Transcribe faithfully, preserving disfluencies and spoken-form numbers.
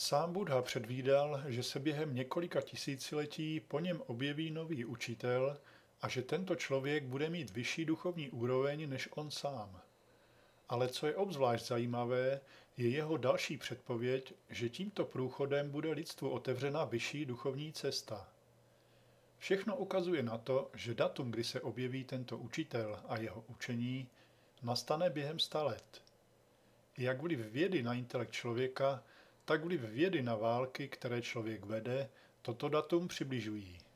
Sám Buddha předvídal, že se během několika tisíciletí po něm objeví nový učitel a že tento člověk bude mít vyšší duchovní úroveň než on sám. Ale co je obzvlášť zajímavé, je jeho další předpověď, že tímto průchodem bude lidstvu otevřena vyšší duchovní cesta. Všechno ukazuje na to, že datum, kdy se objeví tento učitel a jeho učení, nastane během sta let. Jak vliv vědy na intelekt člověka, tak vliv vědy na války, které člověk vede, toto datum přibližují.